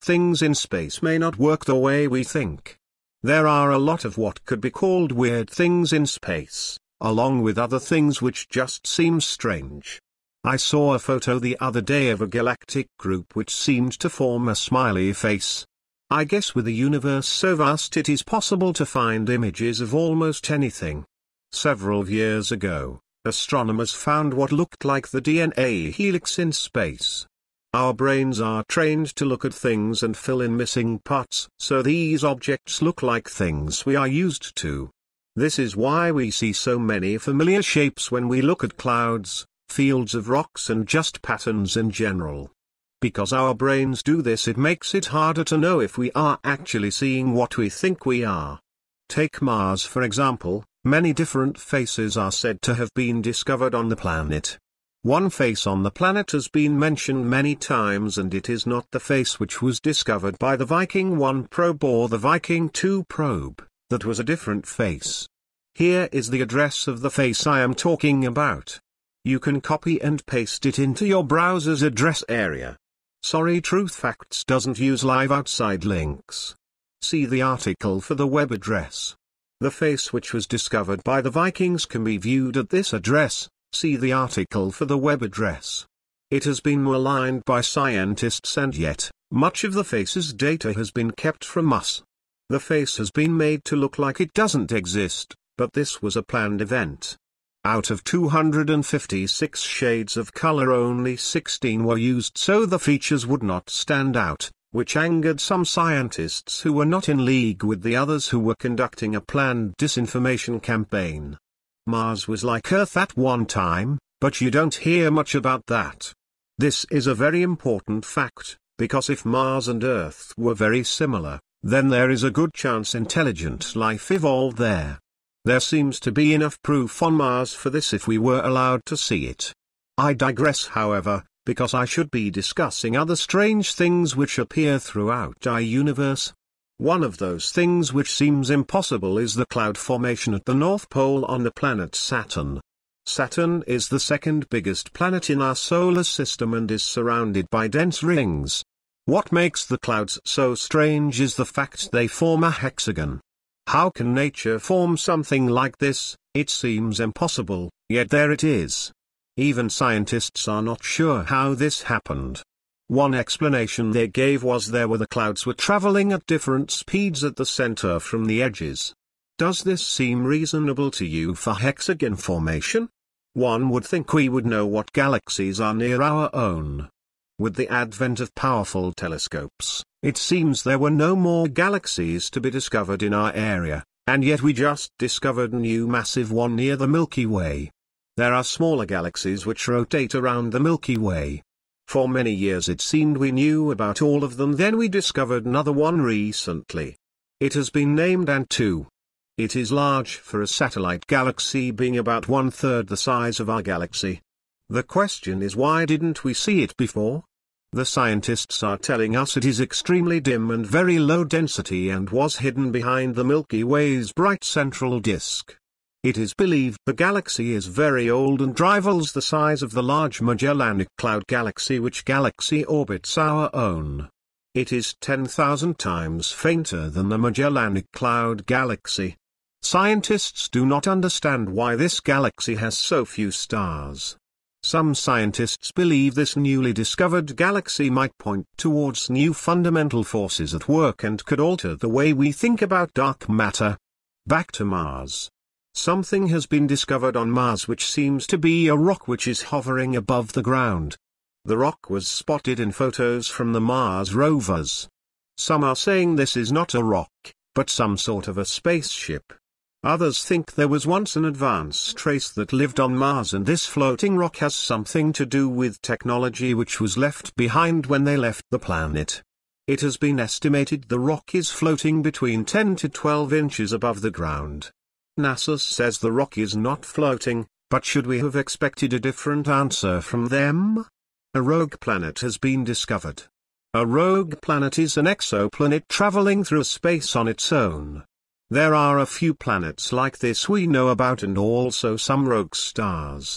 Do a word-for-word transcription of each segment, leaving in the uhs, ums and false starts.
things in space may not work the way we think. There are a lot of what could be called weird things in space, along with other things which just seem strange. I saw a photo the other day of a galactic group which seemed to form a smiley face. I guess with a universe so vast it is possible to find images of almost anything. Several years ago, astronomers found what looked like the D N A helix in space. Our brains are trained to look at things and fill in missing parts, so these objects look like things we are used to. This is why we see so many familiar shapes when we look at clouds, fields of rocks and just patterns in general. Because our brains do this, it makes it harder to know if we are actually seeing what we think we are. Take Mars for example. Many different faces are said to have been discovered on the planet. One face on the planet has been mentioned many times, and it is not the face which was discovered by the Viking one probe or the Viking two probe. That was a different face. Here is the address of the face I am talking about. You can copy and paste it into your browser's address area. Sorry, TruthFacts doesn't use live outside links. See the article for the web address. The face which was discovered by the Vikings can be viewed at this address. See the article for the web address. It has been maligned by scientists, and yet, much of the face's data has been kept from us. The face has been made to look like it doesn't exist, but this was a planned event. Out of two hundred fifty-six shades of color, only sixteen were used so the features would not stand out, which angered some scientists who were not in league with the others who were conducting a planned disinformation campaign. Mars was like Earth at one time, but you don't hear much about that. This is a very important fact, because if Mars and Earth were very similar, then there is a good chance intelligent life evolved there. There seems to be enough proof on Mars for this if we were allowed to see it. I digress, however, because I should be discussing other strange things which appear throughout our universe. One of those things which seems impossible is the cloud formation at the North Pole on the planet Saturn. Saturn is the second biggest planet in our solar system and is surrounded by dense rings. What makes the clouds so strange is the fact they form a hexagon. How can nature form something like this? It seems impossible, yet there it is. Even scientists are not sure how this happened. One explanation they gave was there were the clouds were traveling at different speeds at the center from the edges. Does this seem reasonable to you for hexagon formation? One would think we would know what galaxies are near our own. With the advent of powerful telescopes, it seems there were no more galaxies to be discovered in our area, and yet we just discovered a new massive one near the Milky Way. There are smaller galaxies which rotate around the Milky Way. For many years it seemed we knew about all of them, then we discovered another one recently. It has been named Ant two. It is large for a satellite galaxy, being about one-third the size of our galaxy. The question is, why didn't we see it before? The scientists are telling us it is extremely dim and very low density and was hidden behind the Milky Way's bright central disk. It is believed the galaxy is very old and rivals the size of the Large Magellanic Cloud galaxy, which galaxy orbits our own. It is ten thousand times fainter than the Magellanic Cloud galaxy. Scientists do not understand why this galaxy has so few stars. Some scientists believe this newly discovered galaxy might point towards new fundamental forces at work and could alter the way we think about dark matter. Back to Mars. Something has been discovered on Mars which seems to be a rock which is hovering above the ground. The rock was spotted in photos from the Mars rovers. Some are saying this is not a rock, but some sort of a spaceship. Others think there was once an advanced race that lived on Mars, and this floating rock has something to do with technology which was left behind when they left the planet. It has been estimated the rock is floating between ten to twelve inches above the ground. NASA says the rock is not floating, but should we have expected a different answer from them? A rogue planet has been discovered. A rogue planet is an exoplanet traveling through space on its own. There are a few planets like this we know about, and also some rogue stars.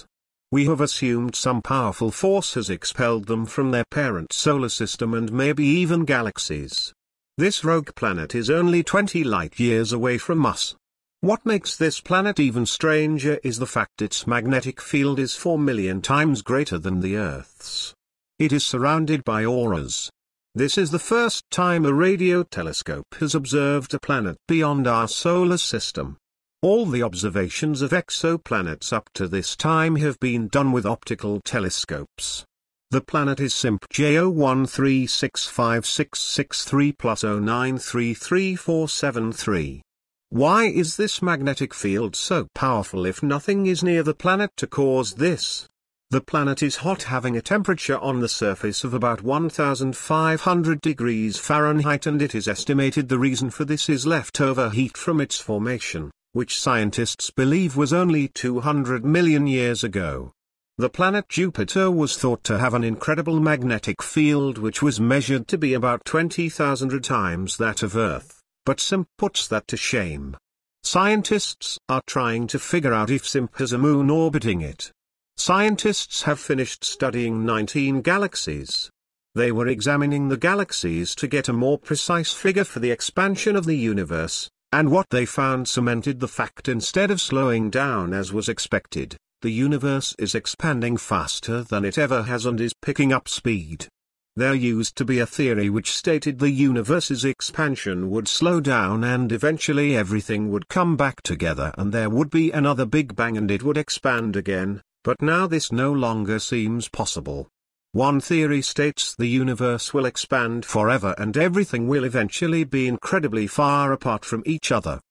We have assumed some powerful force has expelled them from their parent solar system and maybe even galaxies. This rogue planet is only twenty light-years away from us. What makes this planet even stranger is the fact its magnetic field is four million times greater than the Earth's. It is surrounded by auroras. This is the first time a radio telescope has observed a planet beyond our solar system. All the observations of exoplanets up to this time have been done with optical telescopes. The planet is S I M P J zero one three six five six six three plus zero nine three three four seven three. Why is this magnetic field so powerful if nothing is near the planet to cause this? The planet is hot, having a temperature on the surface of about one thousand five hundred degrees Fahrenheit, and it is estimated the reason for this is leftover heat from its formation, which scientists believe was only two hundred million years ago. The planet Jupiter was thought to have an incredible magnetic field which was measured to be about twenty thousand times that of Earth, but S I M P puts that to shame. Scientists are trying to figure out if S I M P has a moon orbiting it. Scientists have finished studying nineteen galaxies. They were examining the galaxies to get a more precise figure for the expansion of the universe, and what they found cemented the fact instead of slowing down as was expected, the universe is expanding faster than it ever has and is picking up speed. There used to be a theory which stated the universe's expansion would slow down and eventually everything would come back together and there would be another Big Bang and it would expand again, but now this no longer seems possible. One theory states the universe will expand forever and everything will eventually be incredibly far apart from each other.